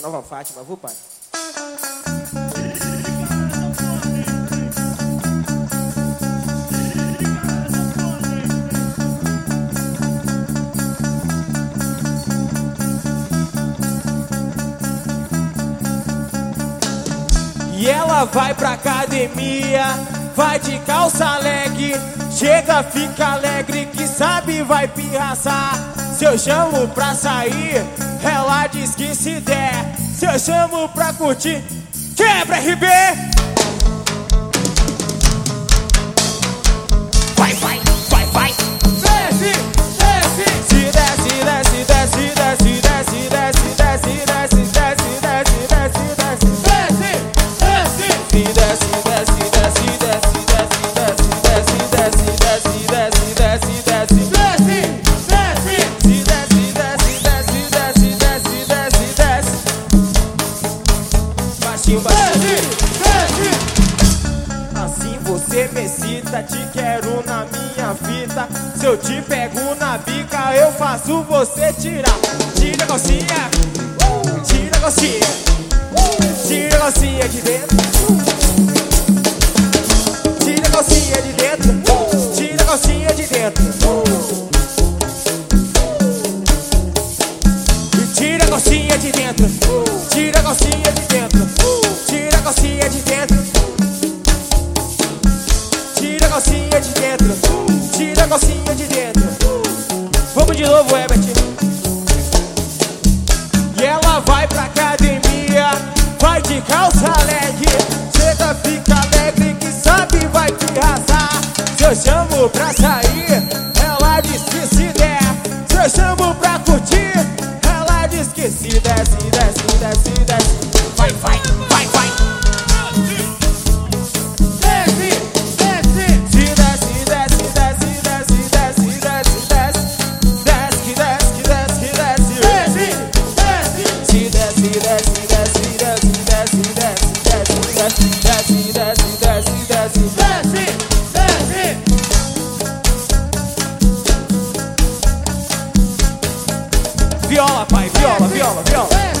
Nova Fátima, vou, pai. E ela vai pra academia, vai de calça leg. Chega, fica alegre, que sabe vai pirraçar. Se eu chamo pra sair, ela diz que se der. Se eu chamo pra curtir, quebra RB. Vai, vai, vai, vai. Desce, desce. Se desce, desce, desce, desce, desce, desce, desce, desce, desce, desce, desce, desce, desce, desce. Se desce, desce, desce, desce, desce, desce, desce, desce, desce, desce, desce, desce, desce. Assim você me excita, te quero na minha fita. Se eu te pego na bica, eu faço você tirar. Tira a calcinha, tira a calcinha, tira a calcinha de dentro, tira a calcinha de dentro, tira a calcinha de dentro. Tira a calcinha de dentro, tira a calcinha de dentro, tira a calcinha de dentro, tira a calcinha de dentro, tira a calcinha de dentro. Vamos de novo, Herbert. E ela vai pra academia, vai de calça leg. Chega, fica alegre, que sabe vai te arrasar. Se eu chamo pra sair, ela diz que se der. Se eu chamo pra curtir, diz que se desce, desce, desce, desce. Vai, vai, vai, vai. Desce, desce. Se desce, desce, desce, desce, desce, desce, desce. Desce, desce, desce, desce. Desce, desce. Se desce, desce, desce, desce, desce, desce, desce, desce, desce, desce, desce, desce, desce. Viola, pai, viola, viola, viola.